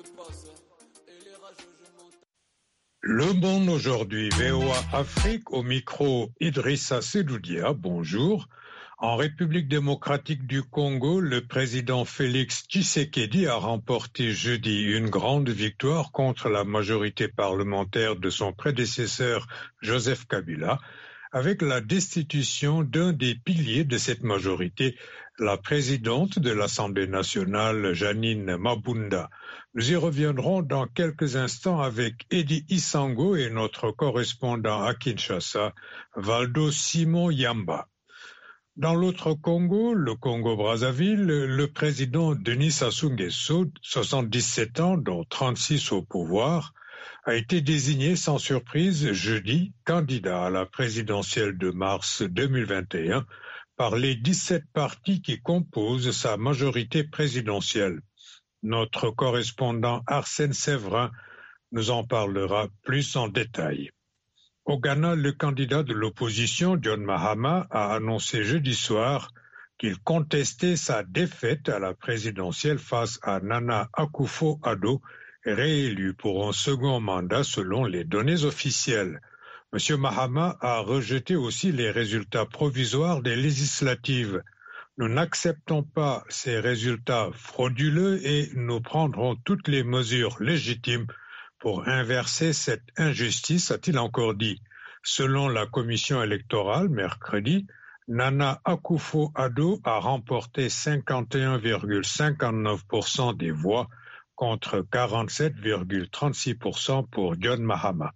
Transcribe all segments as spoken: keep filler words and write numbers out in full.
Le Monde aujourd'hui, V O A Afrique, au micro Idrissa Sedoudia, bonjour. En République démocratique du Congo, le président Félix Tshisekedi a remporté jeudi une grande victoire contre la majorité parlementaire de son prédécesseur Joseph Kabila, avec la destitution d'un des piliers de cette majorité, la présidente de l'Assemblée nationale, Jeannine Mabunda. Nous y reviendrons dans quelques instants avec Eddie Isango et notre correspondant à Kinshasa, Valdo Simon Yamba. Dans l'autre Congo, le Congo-Brazzaville, le président Denis Sassou Nguesso, soixante-dix-sept ans, dont trente-six au pouvoir, a été désigné sans surprise jeudi candidat à la présidentielle de mars deux mille vingt et un par les dix-sept partis qui composent sa majorité présidentielle. Notre correspondant Arsène Séverin nous en parlera plus en détail. Au Ghana, le candidat de l'opposition, John Mahama, a annoncé jeudi soir qu'il contestait sa défaite à la présidentielle face à Nana Akufo-Addo, réélu pour un second mandat selon les données officielles. M. Mahama a rejeté aussi les résultats provisoires des législatives. Nous n'acceptons pas ces résultats frauduleux et nous prendrons toutes les mesures légitimes pour inverser cette injustice, a-t-il encore dit. Selon la commission électorale, mercredi, Nana Akufo-Addo a remporté cinquante et un virgule cinquante-neuf pour cent des voix contre quarante-sept virgule trente-six pour cent pour John Mahama.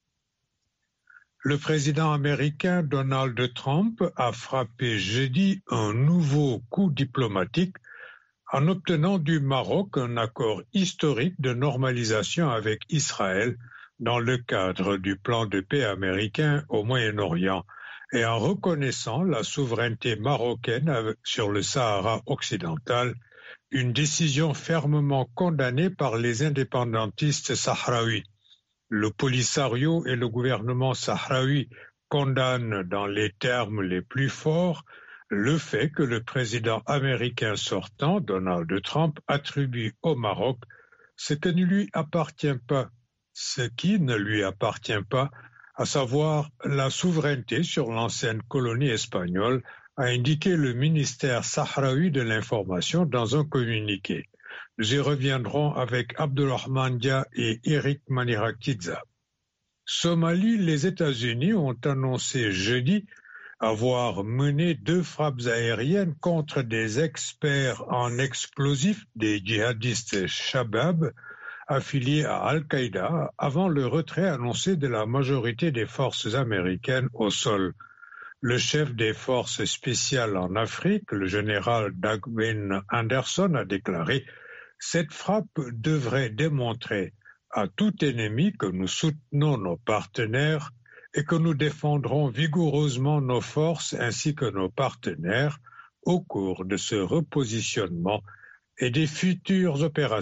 Le président américain Donald Trump a frappé jeudi un nouveau coup diplomatique en obtenant du Maroc un accord historique de normalisation avec Israël dans le cadre du plan de paix américain au Moyen-Orient et en reconnaissant la souveraineté marocaine sur le Sahara occidental, une décision fermement condamnée par les indépendantistes sahraouis. Le Polisario et le gouvernement sahraoui condamnent dans les termes les plus forts le fait que le président américain sortant, Donald Trump, attribue au Maroc ce qui ne lui appartient pas, ce qui ne lui appartient pas, à savoir la souveraineté sur l'ancienne colonie espagnole, a indiqué le ministère sahraoui de l'information dans un communiqué. Nous y reviendrons avec Abdulrahman Dia et Eric Manirakidza. Somalie, les États-Unis ont annoncé jeudi avoir mené deux frappes aériennes contre des experts en explosifs des djihadistes Shabab affiliés à Al-Qaïda avant le retrait annoncé de la majorité des forces américaines au sol. Le chef des forces spéciales en Afrique, le général Dagwin Anderson, a déclaré « Cette frappe devrait démontrer à tout ennemi que nous soutenons nos partenaires et que nous défendrons vigoureusement nos forces ainsi que nos partenaires au cours de ce repositionnement et des futures opérations. »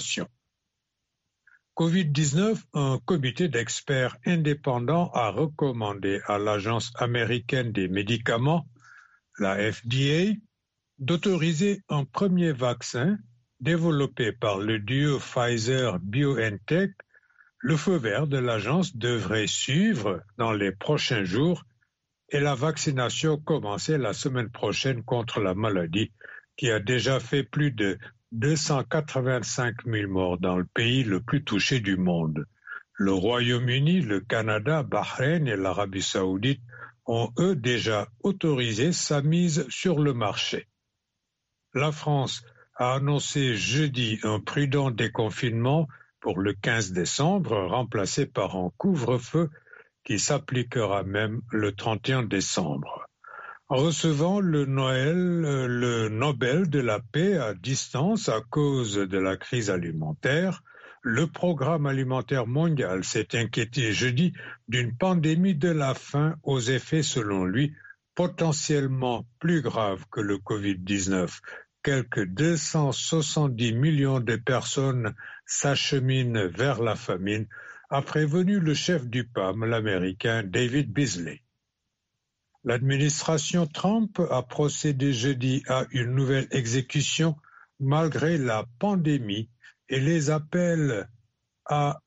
covid dix-neuf, un comité d'experts indépendants a recommandé à l'Agence américaine des médicaments, la F D A, d'autoriser un premier vaccin développé par le duo Pfizer-BioNTech. Le feu vert de l'agence devrait suivre dans les prochains jours et la vaccination commencer la semaine prochaine contre la maladie qui a déjà fait plus de deux cent quatre-vingt-cinq mille morts dans le pays le plus touché du monde. Le Royaume-Uni, le Canada, Bahreïn et l'Arabie saoudite ont eux déjà autorisé sa mise sur le marché. La France a annoncé jeudi un prudent déconfinement pour le quinze décembre, remplacé par un couvre-feu qui s'appliquera même le trente et un décembre. En recevant le Noël, le Nobel de la paix à distance à cause de la crise alimentaire, le Programme alimentaire mondial s'est inquiété jeudi d'une pandémie de la faim aux effets, selon lui, potentiellement plus graves que le covid dix-neuf. Quelques deux cent soixante-dix millions de personnes s'acheminent vers la famine, a prévenu le chef du P A M, l'Américain David Beasley. L'administration Trump a procédé jeudi à une nouvelle exécution malgré la pandémie et les appels à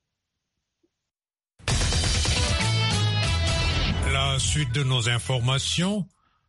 la suite de nos informations.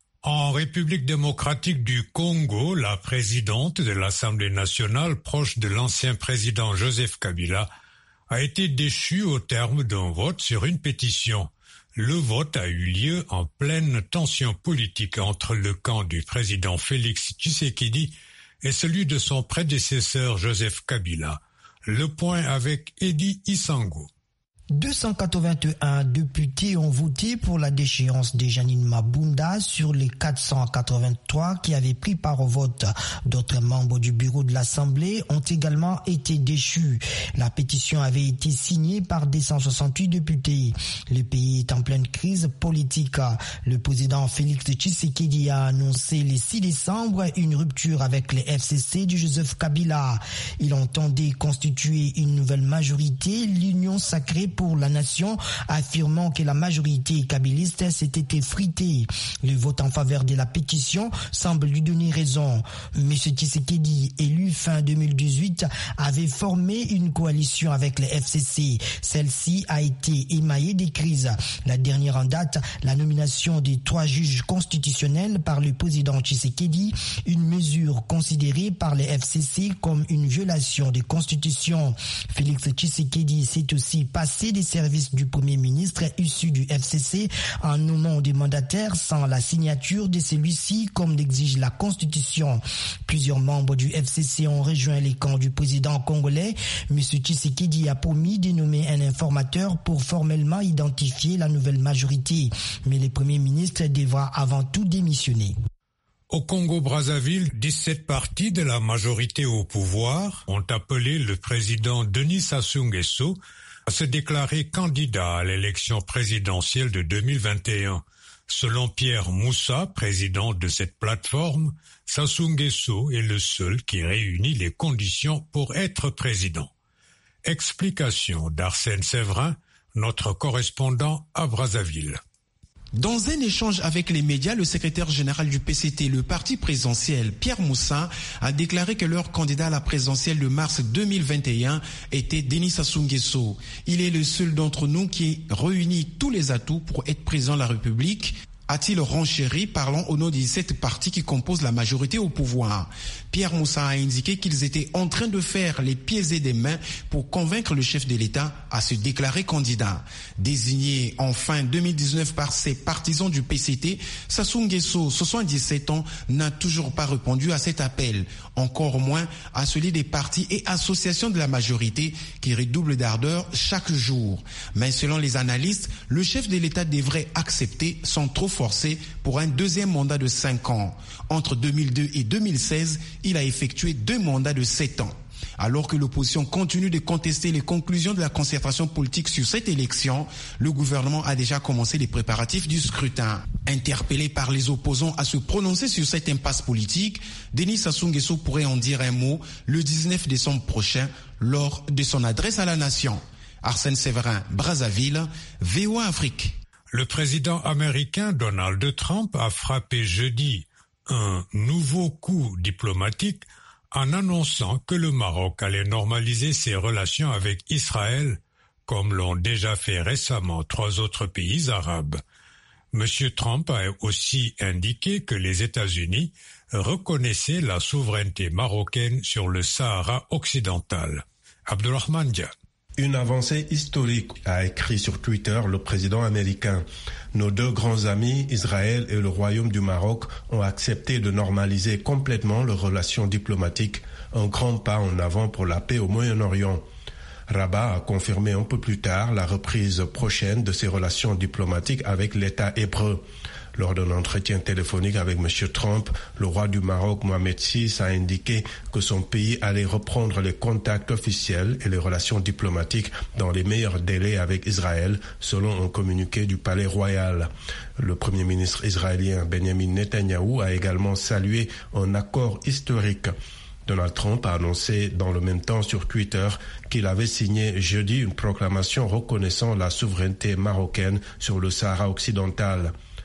En République démocratique du Congo, la présidente de l'Assemblée nationale, proche de l'ancien président Joseph Kabila, a été déchue au terme d'un vote sur une pétition. Le vote a eu lieu en pleine tension politique entre le camp du président Félix Tshisekedi et celui de son prédécesseur Joseph Kabila. Le point avec Eddie Isango. deux cent quatre-vingt-un députés ont voté pour la déchéance de Janine Mabunda sur les quatre cent quatre-vingt-trois qui avaient pris part au vote. D'autres membres du bureau de l'Assemblée ont également été déchus. La pétition avait été signée par deux cent soixante-huit députés. Le pays est en pleine crise politique. Le président Félix Tshisekedi a annoncé le six décembre une rupture avec les F C C de Joseph Kabila. Il entendait constituer une nouvelle majorité, l'Union sacrée pour la nation, affirmant que la majorité kabiliste s'était effritée. Le vote en faveur de la pétition semble lui donner raison. M. Tshisekedi, élu fin deux mille dix-huit, avait formé une coalition avec les F C C. Celle-ci a été émaillée des crises. La dernière en date, la nomination des trois juges constitutionnels par le président Tshisekedi, une mesure considérée par les F C C comme une violation des constitutions. Félix Tshisekedi s'est aussi passé des services du Premier ministre issu du F C C en nommant des mandataires sans la signature de celui-ci comme l'exige la Constitution. Plusieurs membres du F C C ont rejoint les camps du président congolais. M. Tshisekedi a promis de nommer un informateur pour formellement identifier la nouvelle majorité. Mais le Premier ministre devra avant tout démissionner. Au Congo-Brazzaville, dix-sept partis de la majorité au pouvoir ont appelé le président Denis Sassou Nguesso à se déclarer candidat à l'élection présidentielle de deux mille vingt et un. Selon Pierre Moussa, président de cette plateforme, Sassou Nguesso est le seul qui réunit les conditions pour être président. Explication d'Arsène Séverin, notre correspondant à Brazzaville. Dans un échange avec les médias, le secrétaire général du P C T, le parti présidentiel, Pierre Moussa, a déclaré que leur candidat à la présidentielle de mars deux mille vingt et un était Denis Sassou Nguesso. Il est le seul d'entre nous qui réunit tous les atouts pour être président de la République, a-t-il renchéri, parlant au nom des sept partis qui composent la majorité au pouvoir. Pierre Moussa a indiqué qu'ils étaient en train de faire les pieds et des mains pour convaincre le chef de l'État à se déclarer candidat. Désigné en fin deux mille dix-neuf par ses partisans du P C T, Sassou Nguesso, soixante-dix-sept ans, n'a toujours pas répondu à cet appel, encore moins à celui des partis et associations de la majorité qui redoublent d'ardeur chaque jour. Mais selon les analystes, le chef de l'État devrait accepter sans trop forcé pour un deuxième mandat de cinq ans. Entre deux mille deux et deux mille seize, il a effectué deux mandats de sept ans. Alors que l'opposition continue de contester les conclusions de la concertation politique sur cette élection, le gouvernement a déjà commencé les préparatifs du scrutin. Interpellé par les opposants à se prononcer sur cette impasse politique, Denis Sassou Nguesso pourrait en dire un mot le dix-neuf décembre prochain lors de son adresse à la nation. Arsène Séverin, Brazzaville, V O A Afrique. Le président américain Donald Trump a frappé jeudi un nouveau coup diplomatique en annonçant que le Maroc allait normaliser ses relations avec Israël, comme l'ont déjà fait récemment trois autres pays arabes. Monsieur Trump a aussi indiqué que les États-Unis reconnaissaient la souveraineté marocaine sur le Sahara occidental. Abdulrahman Dia. Une avancée historique, a écrit sur Twitter le président américain. Nos deux grands amis, Israël et le Royaume du Maroc, ont accepté de normaliser complètement leurs relations diplomatiques, un grand pas en avant pour la paix au Moyen-Orient. Rabat a confirmé un peu plus tard la reprise prochaine de ses relations diplomatiques avec l'État hébreu. Lors d'un entretien téléphonique avec M. Trump, le roi du Maroc, Mohamed six, a indiqué que son pays allait reprendre les contacts officiels et les relations diplomatiques dans les meilleurs délais avec Israël, selon un communiqué du palais royal. Le premier ministre israélien Benjamin Netanyahou a également salué un accord historique. Donald Trump a annoncé dans le même temps sur Twitter qu'il avait signé jeudi une proclamation reconnaissant la souveraineté marocaine sur le Sahara occidental.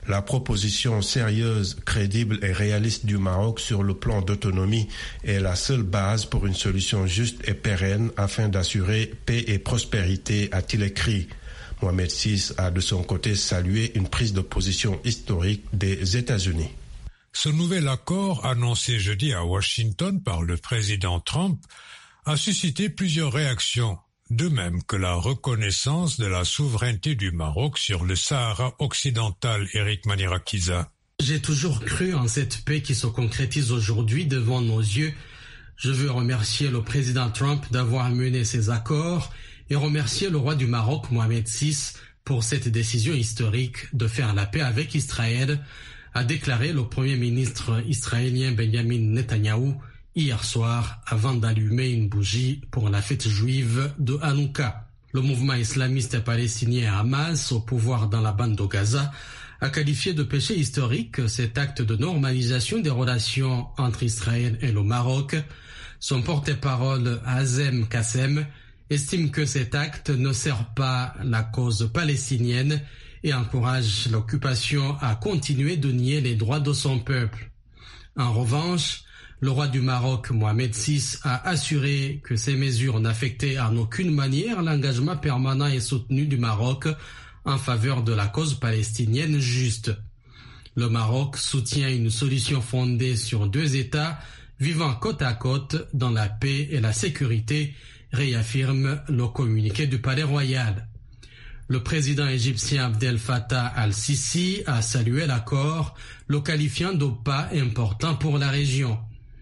La proposition sérieuse, crédible et réaliste du Maroc sur le plan d'autonomie est la seule base pour une solution juste et pérenne afin d'assurer paix et prospérité, a-t-il écrit. Mohamed six a de son côté salué une prise de position historique des États-Unis. Ce nouvel accord, annoncé jeudi à Washington par le président Trump, a suscité plusieurs réactions, de même que la reconnaissance de la souveraineté du Maroc sur le Sahara occidental. Eric Manirakiza. J'ai toujours cru en cette paix qui se concrétise aujourd'hui devant nos yeux. Je veux remercier le président Trump d'avoir mené ces accords et remercier le roi du Maroc, Mohamed six, pour cette décision historique de faire la paix avec Israël, a déclaré le premier ministre israélien Benjamin Netanyahou hier soir avant d'allumer une bougie pour la fête juive de Hanouka. Le mouvement islamiste palestinien Hamas, au pouvoir dans la bande de Gaza, a qualifié de péché historique cet acte de normalisation des relations entre Israël et le Maroc. Son porte-parole Hazem Kassem estime que cet acte ne sert pas la cause palestinienne et encourage l'occupation à continuer de nier les droits de son peuple. En revanche, le roi du Maroc, Mohamed six, a assuré que ces mesures n'affectaient en aucune manière l'engagement permanent et soutenu du Maroc en faveur de la cause palestinienne juste. Le Maroc soutient une solution fondée sur deux États vivant côte à côte dans la paix et la sécurité, réaffirme le communiqué du Palais Royal. Le président égyptien Abdel Fattah al-Sisi a salué l'accord, le qualifiant de pas important pour la région.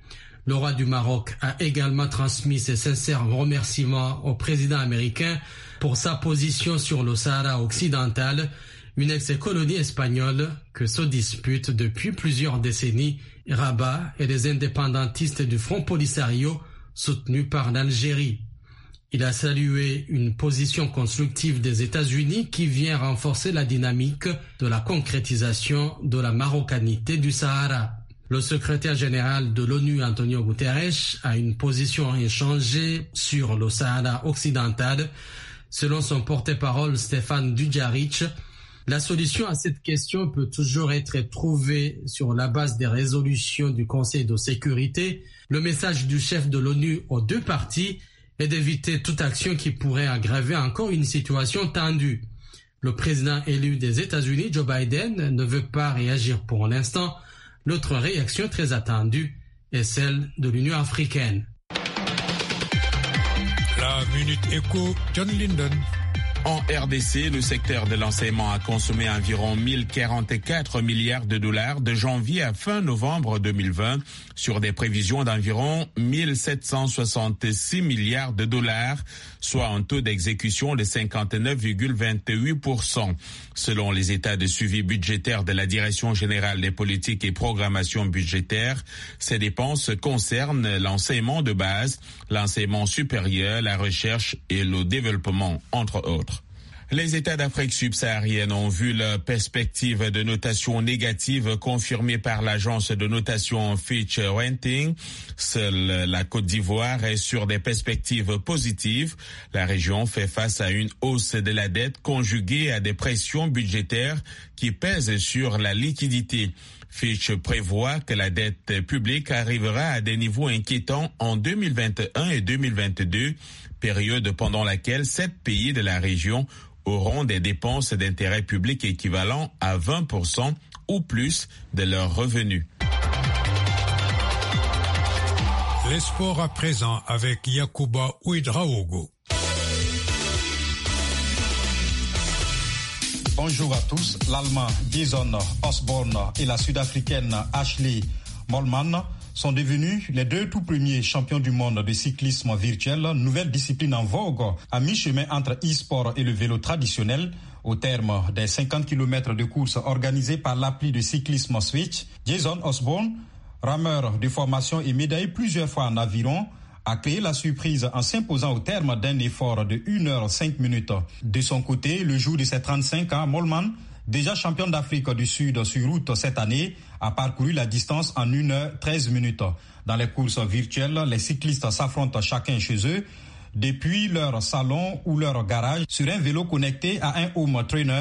Le roi du Maroc a également transmis ses sincères remerciements au président américain pour sa position sur le Sahara occidental, une ex-colonie espagnole que se disputent depuis plusieurs décennies Rabat et les indépendantistes du Front Polisario soutenus par l'Algérie. Il a salué une position constructive des États-Unis qui vient renforcer la dynamique de la concrétisation de la marocanité du Sahara. Le secrétaire général de l'ONU, Antonio Guterres, a une position inchangée sur le Sahara occidental. Selon son porte-parole Stéphane Dujarric, la solution à cette question peut toujours être trouvée sur la base des résolutions du Conseil de sécurité. Le message du chef de l'ONU aux deux parties est d'éviter toute action qui pourrait aggraver encore une situation tendue. Le président élu des États-Unis, Joe Biden, ne veut pas réagir pour l'instant. L'autre réaction très attendue est celle de l'Union africaine. La Minute Éco, John Linden. En R D C, le secteur de l'enseignement a consommé environ mille quarante-quatre milliards de dollars de janvier à fin novembre deux mille vingt sur des prévisions d'environ mille sept cent soixante-six milliards de dollars, soit un taux d'exécution de cinquante-neuf virgule vingt-huit pour cent. Selon les états de suivi budgétaire de la Direction générale des politiques et programmation budgétaire, ces dépenses concernent l'enseignement de base, l'enseignement supérieur, la recherche et le développement, entre autres. Les États d'Afrique subsaharienne ont vu leur perspective de notation négative confirmée par l'agence de notation Fitch Ratings. Seule la Côte d'Ivoire est sur des perspectives positives. La région fait face à une hausse de la dette conjuguée à des pressions budgétaires qui pèsent sur la liquidité. Fitch prévoit que la dette publique arrivera à des niveaux inquiétants en deux mille vingt et un et deux mille vingt-deux, période pendant laquelle sept pays de la région auront des dépenses d'intérêt public équivalent à vingt pour cent ou plus de leurs revenus. Les sports à présent avec Yacouba Ouidraogo. Bonjour à tous. L'Allemand Jason Osborne et la Sud-Africaine Ashley Mollman sont devenus les deux tout premiers champions du monde de cyclisme virtuel, nouvelle discipline en vogue à mi-chemin entre e-sport et le vélo traditionnel. Au terme des cinquante kilomètres de course organisés par l'appli de cyclisme Switch, Jason Osborne, rameur de formation et médaillé plusieurs fois en aviron, a créé la surprise en s'imposant au terme d'un effort de une heure cinq minutes. De son côté, le jour de ses trente-cinq ans, Mollman, déjà champion d'Afrique du Sud sur route cette année, a parcouru la distance en une heure treize minutes. Dans les courses virtuelles, les cyclistes s'affrontent chacun chez eux, depuis leur salon ou leur garage, sur un vélo connecté à un home trainer,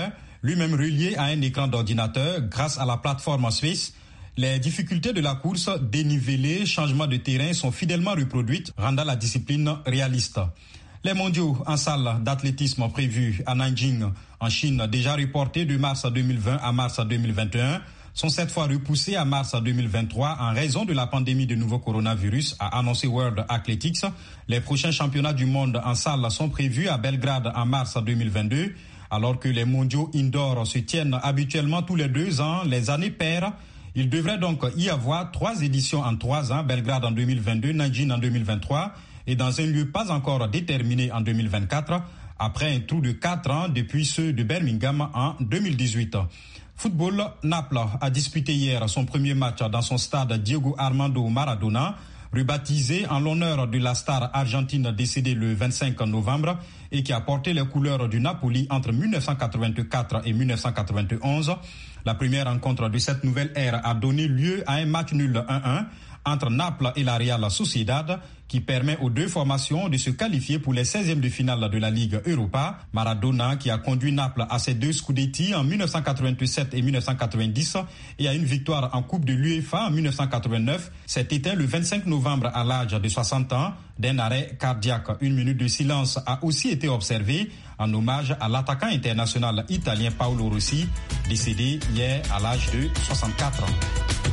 lui-même relié à un écran d'ordinateur grâce à la plateforme suisse. Les difficultés de la course, dénivelé, changement de terrain sont fidèlement reproduites, rendant la discipline réaliste. Les mondiaux en salle d'athlétisme prévus à Nanjing, en Chine, déjà reportés de mars deux mille vingt à mars deux mille vingt et un, sont cette fois repoussés à mars deux mille vingt-trois en raison de la pandémie de nouveau coronavirus, a annoncé World Athletics. Les prochains championnats du monde en salle sont prévus à Belgrade en mars deux mille vingt-deux, alors que les mondiaux indoor se tiennent habituellement tous les deux ans, les années paires. Il devrait donc y avoir trois éditions en trois ans, Belgrade en deux mille vingt-deux, Nanjing en deux mille vingt-trois et dans un lieu pas encore déterminé en deux mille vingt-quatre, après un trou de quatre ans depuis ceux de Birmingham en deux mille dix-huit. Football, Naples a disputé hier son premier match dans son stade Diego Armando Maradona, rebaptisé en l'honneur de la star argentine décédée le vingt-cinq novembre et qui a porté les couleurs du Napoli entre mille neuf cent quatre-vingt-quatre et mille neuf cent quatre-vingt-onze. La première rencontre de cette nouvelle ère a donné lieu à un match nul un un entre Naples et la Real Sociedad, qui permet aux deux formations de se qualifier pour les seizièmes de finale de la Ligue Europa. Maradona, qui a conduit Naples à ses deux scudetti en mille neuf cent quatre-vingt-sept et mille neuf cent quatre-vingt-dix et à une victoire en Coupe de l'UEFA en mille neuf cent quatre-vingt-neuf, s'est éteint le vingt-cinq novembre à l'âge de soixante ans d'un arrêt cardiaque. Une minute de silence a aussi été observée en hommage à l'attaquant international italien Paolo Rossi, décédé hier à l'âge de soixante-quatre ans.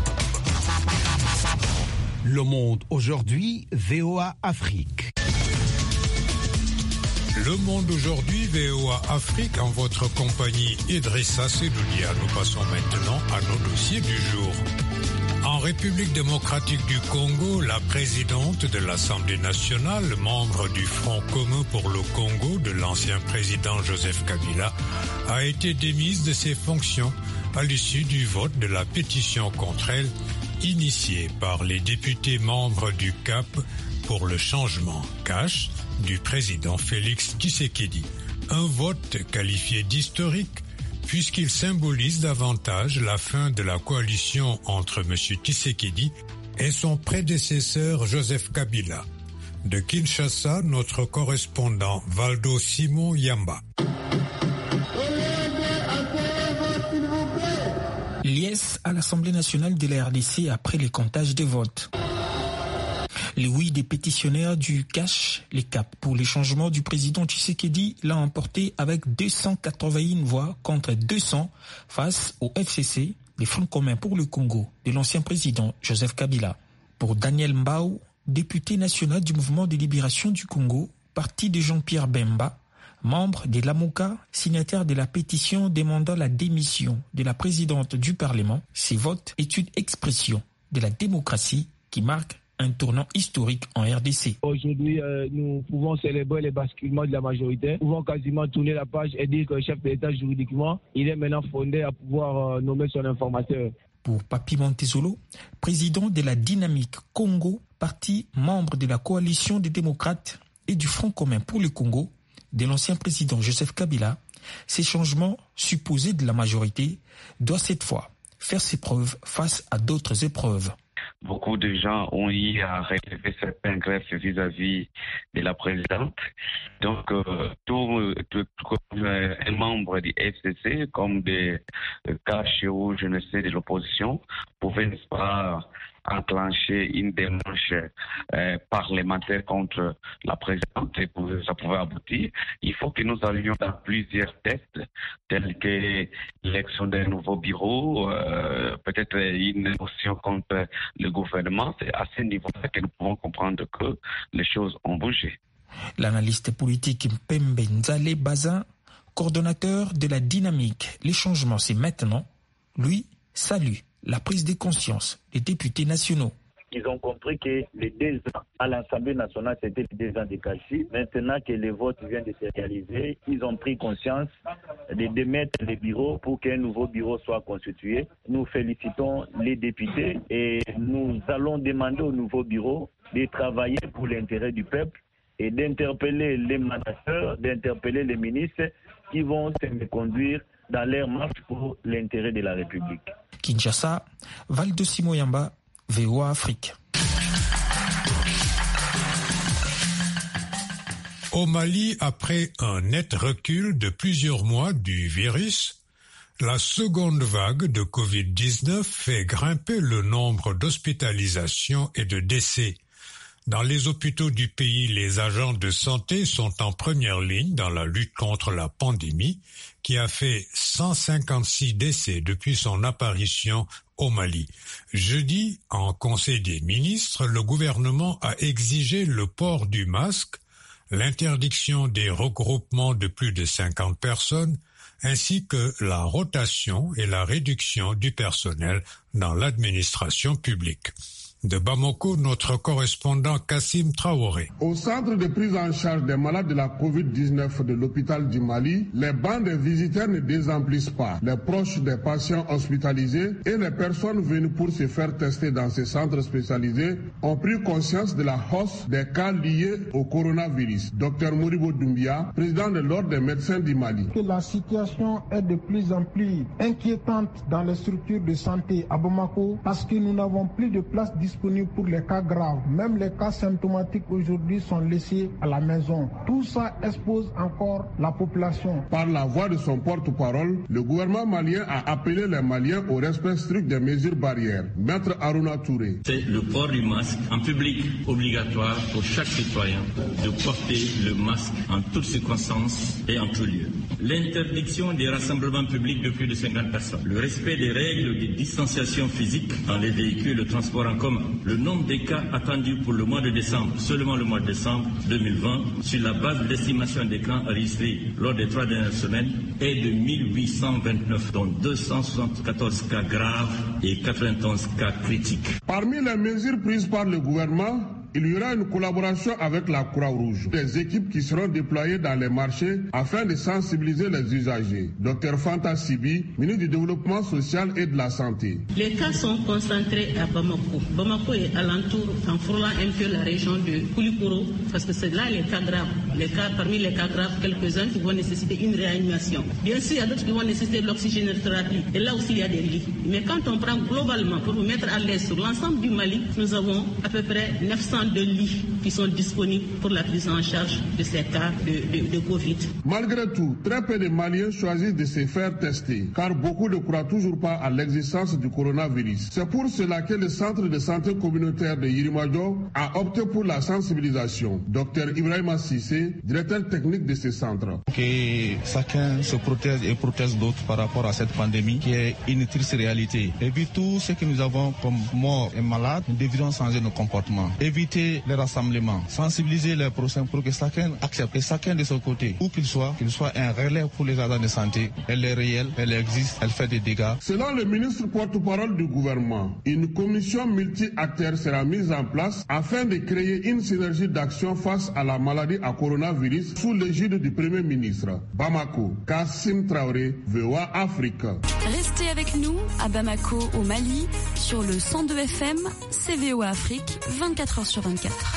Le Monde aujourd'hui, V O A Afrique. Le Monde aujourd'hui, V O A Afrique, en votre compagnie Idrissa Seloudia. Nous passons maintenant à nos dossiers du jour. En République démocratique du Congo, la présidente de l'Assemblée nationale, membre du Front commun pour le Congo de l'ancien président Joseph Kabila, a été démise de ses fonctions à l'issue du vote de la pétition contre elle, initiée par les députés membres du C A P pour le changement cash du président Félix Tshisekedi. Un vote qualifié d'historique puisqu'il symbolise davantage la fin de la coalition entre M. Tshisekedi et son prédécesseur Joseph Kabila. De Kinshasa, notre correspondant Valdo Simon Yamba. Liesse à l'Assemblée nationale de la R D C après les comptages des votes. Les oui des pétitionnaires du cash, les C A P pour les changements du président Tshisekedi l'a emporté avec deux cent quatre-vingt-un voix contre deux cents face au F C C, les Fronts communs pour le Congo, de l'ancien président Joseph Kabila. Pour Daniel Mbao, député national du mouvement de libération du Congo, parti de Jean-Pierre Bemba, membre de l'AMOCA, signataire de la pétition demandant la démission de la présidente du Parlement, ces votes est une expression de la démocratie qui marque un tournant historique en R D C. Aujourd'hui, euh, nous pouvons célébrer les basculements de la majorité. Nous pouvons quasiment tourner la page et dire que le chef de l'État, juridiquement, il est maintenant fondé à pouvoir euh, nommer son informateur. Pour Papi Montezolo, président de la Dynamique Congo, parti membre de la coalition des démocrates et du Front commun pour le Congo, de l'ancien président Joseph Kabila, ces changements supposés de la majorité doivent cette fois faire ses preuves face à d'autres épreuves. Beaucoup de gens ont eu à relever certains greffes vis-à-vis de la présidente. Donc, euh, tout, tout comme un membre du F C C, comme des caches ou je ne sais de l'opposition, pouvait, n'est-ce pas, enclencher une démarche euh, parlementaire contre la présidente et pour, ça pouvait aboutir. Il faut que nous allions dans plusieurs tests tels que l'élection d'un nouveau bureau, euh, peut-être une motion contre le gouvernement. C'est à ce niveau-là que nous pouvons comprendre que les choses ont bougé. L'analyste politique Mpembe Nzale Bazin, coordonnateur de la Dynamique, les changements c'est maintenant, lui salue la prise de conscience des députés nationaux. Ils ont compris que les deux ans à l'Assemblée nationale, c'était les deux ans de cachis. Maintenant que les votes viennent de se réaliser, ils ont pris conscience de démettre les bureaux pour qu'un nouveau bureau soit constitué. Nous félicitons les députés et nous allons demander au nouveau bureau de travailler pour l'intérêt du peuple et d'interpeller les mandateurs, d'interpeller les ministres qui vont se conduire dans leur marche pour l'intérêt de la République. Kinshasa, Valdo Simoyamba, V O A Afrique. Au Mali, après un net recul de plusieurs mois du virus, La seconde vague de covid dix-neuf fait grimper le nombre d'hospitalisations et de décès. Dans les hôpitaux du pays, les agents de santé sont en première ligne dans la lutte contre la pandémie qui a fait cent cinquante-six décès depuis son apparition au Mali. Jeudi, en Conseil des ministres, le gouvernement a exigé le port du masque, l'interdiction des regroupements de plus de cinquante personnes, ainsi que la rotation et la réduction du personnel dans l'administration publique. De Bamako, notre correspondant Kassim Traoré. Au centre de prise en charge des malades de la covid dix-neuf de l'hôpital du Mali, les bancs des visiteurs ne désemplissent pas. Les proches des patients hospitalisés et les personnes venues pour se faire tester dans ces centres spécialisés ont pris conscience de la hausse des cas liés au coronavirus. Docteur Moribo Doumbia, président de l'Ordre des médecins du Mali. Que la situation est de plus en plus inquiétante dans les structures de santé à Bamako parce que nous n'avons plus de place disponible disponibles pour les cas graves. Même les cas symptomatiques aujourd'hui sont laissés à la maison. Tout ça expose encore la population. Par la voix de son porte-parole, le gouvernement malien a appelé les Maliens au respect strict des mesures barrières. Maître Aruna Touré. C'est le port du masque en public obligatoire pour chaque citoyen de porter le masque en toutes circonstances et en tout lieu. L'interdiction des rassemblements publics de plus de cinquante personnes. Le respect des règles de distanciation physique dans les véhicules de transport en commun. Le nombre de cas attendus pour le mois de décembre, seulement le mois de décembre deux mille vingt, sur la base de l'estimation des cas enregistrés lors des trois dernières semaines, est de mille huit cent vingt-neuf, dont deux cent soixante-quatorze cas graves et quatre-vingt-onze cas critiques. Parmi les mesures prises par le gouvernement, il y aura une collaboration avec la Croix-Rouge, des équipes qui seront déployées dans les marchés afin de sensibiliser les usagers. Docteur Fanta Sibi, ministre du Développement social et de la Santé. Les cas sont concentrés à Bamako. Bamako est alentour, en frôlant un peu la région de Koulikoro, parce que c'est là les cas graves. Les cas, parmi les cas graves, quelques-uns qui vont nécessiter une réanimation. Bien sûr, il y a d'autres qui vont nécessiter de l'oxygénothérapie. Et là aussi, il y a des lits. Mais quand on prend globalement, pour vous mettre à l'aise sur l'ensemble du Mali, nous avons à peu près neuf cents de lits qui sont disponibles pour la prise en charge de ces cas de, de, de Covid. Malgré tout, très peu de Maliens choisissent de se faire tester, car beaucoup ne croient toujours pas à l'existence du coronavirus. C'est pour cela que le centre de santé communautaire de Yirimadio a opté pour la sensibilisation. Docteur Ibrahima Sissé, directeur technique de ce centre. Que chacun se protège et protège d'autres par rapport à cette pandémie qui est une triste réalité. Et puis tout ce que nous avons comme morts et malades, nous devrions changer nos comportements. Éviter les rassemblements, sensibiliser les prochains pour que chacun accepte et chacun de son côté, où qu'il soit, qu'il soit un relais pour les agents de santé. Elle est réelle, elle existe, elle fait des dégâts. Selon le ministre porte-parole du gouvernement, une commission multi-acteurs sera mise en place afin de créer une synergie d'action face à la maladie à coronavirus sous l'égide du Premier ministre. Bamako, Kassim Traoré, V O A Afrique. Restez avec nous à Bamako, au Mali, sur le cent deux F M, c'est V O A Afrique, vingt-quatre heures sur vingt-quatre.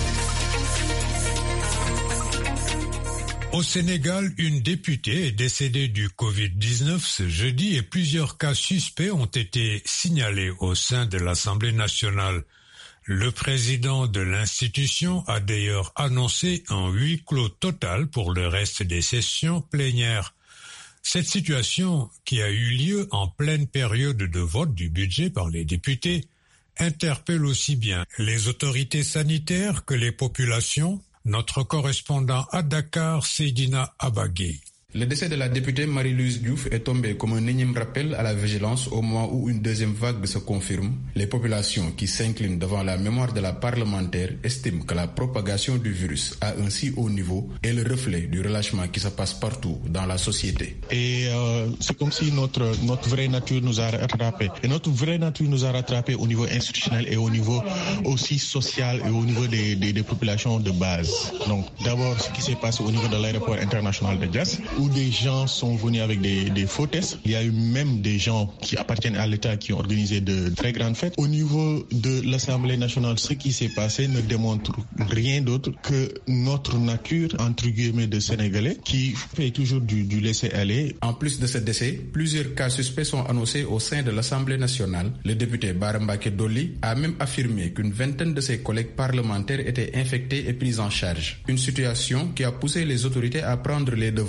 Au Sénégal, une députée est décédée du covid dix-neuf ce jeudi et plusieurs cas suspects ont été signalés au sein de l'Assemblée nationale. Le président de l'institution a d'ailleurs annoncé un huis clos total pour le reste des sessions plénières. Cette situation, qui a eu lieu en pleine période de vote du budget par les députés, interpelle aussi bien les autorités sanitaires que les populations. Notre correspondant à Dakar, Seydina Abagé. Le décès de la députée Marie-Louise Diouf est tombé comme un énième rappel à la vigilance au moment où une deuxième vague se confirme. Les populations qui s'inclinent devant la mémoire de la parlementaire estiment que la propagation du virus à un si haut niveau est le reflet du relâchement qui se passe partout dans la société. Et euh, c'est comme si notre, notre vraie nature nous a rattrapés. Et notre vraie nature nous a rattrapés au niveau institutionnel et au niveau aussi social et au niveau des, des, des populations de base. Donc d'abord ce qui s'est passé au niveau de l'aéroport international de Diass, où des gens sont venus avec des, des faux tests. Il y a eu même des gens qui appartiennent à l'État qui ont organisé de très grandes fêtes. Au niveau de l'Assemblée nationale, ce qui s'est passé ne démontre rien d'autre que notre nature, entre guillemets, de Sénégalais, qui fait toujours du, du laisser-aller. En plus de ce décès, plusieurs cas suspects sont annoncés au sein de l'Assemblée nationale. Le député Barambake Dolly a même affirmé qu'une vingtaine de ses collègues parlementaires étaient infectés et pris en charge. Une situation qui a poussé les autorités à prendre les devants, comme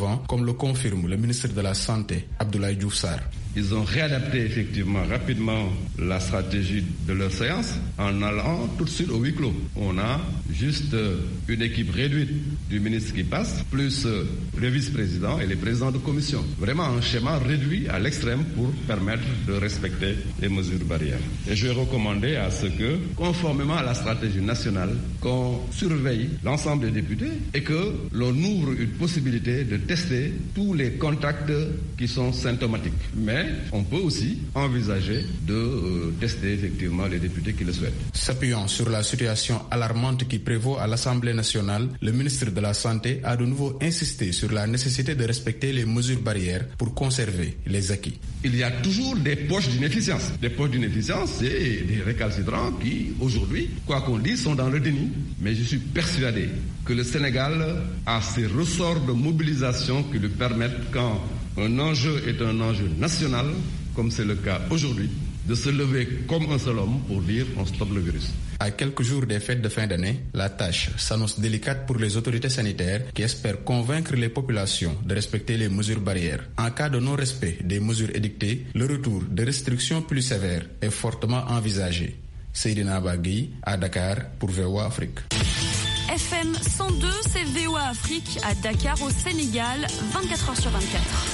comme le confirme le ministre de la Santé, Abdoulaye Diouf Sarr. Ils ont réadapté effectivement rapidement la stratégie de leur séance en allant tout de suite au huis clos. On a juste une équipe réduite du ministre qui passe, plus le vice-président et les présidents de commission. Vraiment un schéma réduit à l'extrême pour permettre de respecter les mesures barrières. Et je vais recommander à ce que, conformément à la stratégie nationale, qu'on surveille l'ensemble des députés et que l'on ouvre une possibilité de tester tous les contacts qui sont symptomatiques. Mais on peut aussi envisager de euh, tester effectivement les députés qui le souhaitent. S'appuyant sur la situation alarmante qui prévaut à l'Assemblée nationale, le ministre de la Santé a de nouveau insisté sur la nécessité de respecter les mesures barrières pour conserver les acquis. Il y a toujours des poches d'inefficience. Des poches d'inefficience, c'est des récalcitrants qui, aujourd'hui, quoi qu'on dise, sont dans le déni. Mais je suis persuadé que le Sénégal a ses ressorts de mobilisation qui lui permettent, quand un enjeu est un enjeu national, comme c'est le cas aujourd'hui, de se lever comme un seul homme pour dire on stoppe le virus. À quelques jours des fêtes de fin d'année, la tâche s'annonce délicate pour les autorités sanitaires qui espèrent convaincre les populations de respecter les mesures barrières. En cas de non-respect des mesures édictées, le retour de restrictions plus sévères est fortement envisagé. Seydina Bagui à Dakar pour V O A Afrique. F M cent deux, c'est V O A Afrique à Dakar au Sénégal, vingt-quatre heures sur vingt-quatre.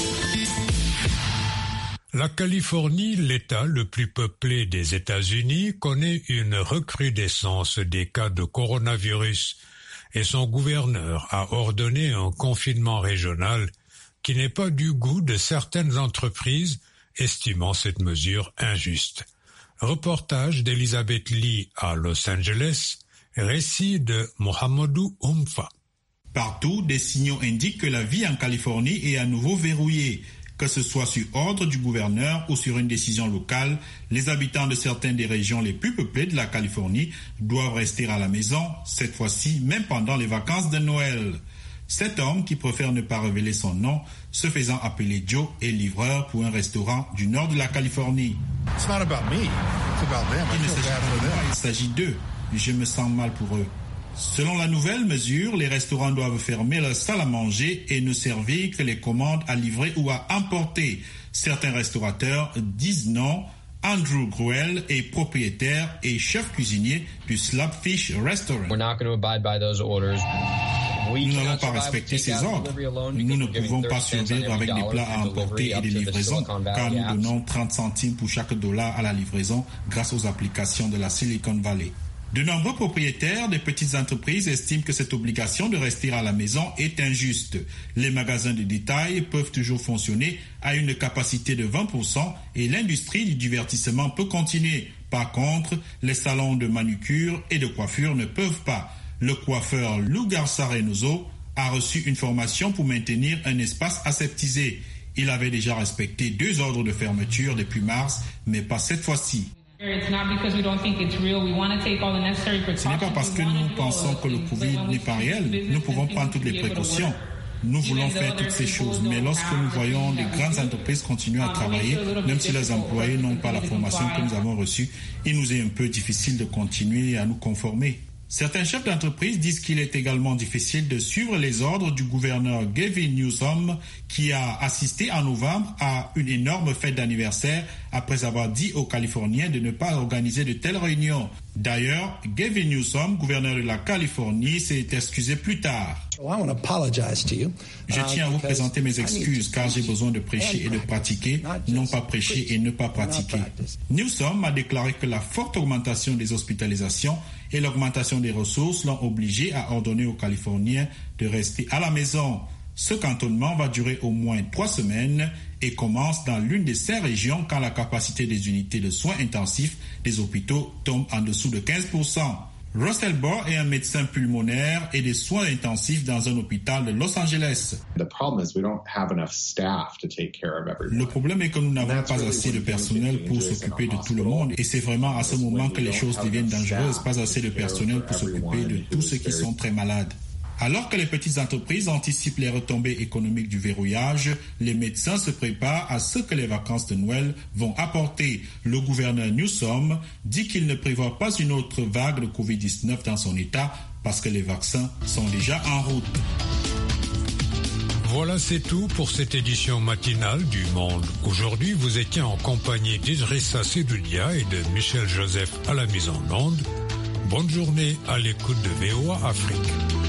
La Californie, l'État le plus peuplé des États-Unis, connaît une recrudescence des cas de coronavirus et son gouverneur a ordonné un confinement régional qui n'est pas du goût de certaines entreprises, estimant cette mesure injuste. Reportage d'Elisabeth Lee à Los Angeles, récit de Mohamedou Oumfa. Partout, des signaux indiquent que la vie en Californie est à nouveau verrouillée. Que ce soit sur ordre du gouverneur ou sur une décision locale, les habitants de certaines des régions les plus peuplées de la Californie doivent rester à la maison, cette fois-ci même pendant les vacances de Noël. Cet homme, qui préfère ne pas révéler son nom, se faisant appeler Joe, est livreur pour un restaurant du nord de la Californie. It's not about me. It's about them. Il ne s'agit pas de moi, il s'agit d'eux. Je me sens mal pour eux. Selon la nouvelle mesure, les restaurants doivent fermer leur salle à manger et ne servir que les commandes à livrer ou à emporter. Certains restaurateurs disent non. Andrew Gruel est propriétaire et chef cuisinier du Slabfish Restaurant. We're not going to abide by those orders. Nous n'allons pas respecter ces ordres. Nous ne pouvons pas survivre avec des plats à emporter et des livraisons, car nous donnons trente centimes pour chaque dollar à la livraison grâce aux applications de la Silicon Valley. De nombreux propriétaires des petites entreprises estiment que cette obligation de rester à la maison est injuste. Les magasins de détail peuvent toujours fonctionner à une capacité de vingt pour cent et l'industrie du divertissement peut continuer. Par contre, les salons de manucure et de coiffure ne peuvent pas. Le coiffeur Lou Garza Reynoso a reçu une formation pour maintenir un espace aseptisé. Il avait déjà respecté deux ordres de fermeture depuis mars, mais pas cette fois-ci. Ce n'est pas parce que nous pensons que le Covid n'est pas réel. Nous pouvons prendre toutes les précautions. Nous voulons faire toutes ces choses, mais lorsque nous voyons les grandes entreprises continuer à travailler, même si leurs employés n'ont pas la formation que nous avons reçue, il nous est un peu difficile de continuer à nous conformer. Certains chefs d'entreprise disent qu'il est également difficile de suivre les ordres du gouverneur Gavin Newsom, qui a assisté en novembre à une énorme fête d'anniversaire après avoir dit aux Californiens de ne pas organiser de telles réunions. D'ailleurs, Gavin Newsom, gouverneur de la Californie, s'est excusé plus tard. Je tiens à vous présenter mes excuses car j'ai besoin de prêcher et de pratiquer, non pas prêcher et ne pas pratiquer. Newsom a déclaré que la forte augmentation des hospitalisations et l'augmentation des ressources l'ont obligé à ordonner aux Californiens de rester à la maison. Ce cantonnement va durer au moins trois semaines et commence dans l'une des cinq régions quand la capacité des unités de soins intensifs des hôpitaux tombe en dessous de quinze pour cent. Russell Bohr est un médecin pulmonaire et des soins intensifs dans un hôpital de Los Angeles. Le problème est que nous n'avons pas assez de personnel pour s'occuper de tout le monde et c'est vraiment à ce moment que les choses deviennent dangereuses, pas assez de personnel pour s'occuper de tous ceux qui sont très malades. Alors que les petites entreprises anticipent les retombées économiques du verrouillage, les médecins se préparent à ce que les vacances de Noël vont apporter. Le gouverneur Newsom dit qu'il ne prévoit pas une autre vague de covid dix-neuf dans son État parce que les vaccins sont déjà en route. Voilà, c'est tout pour cette édition matinale du Monde. Aujourd'hui, vous étiez en compagnie d'Idrissa Sedoudia et de Michel Joseph à la mise en onde. Bonne journée à l'écoute de V O A Afrique.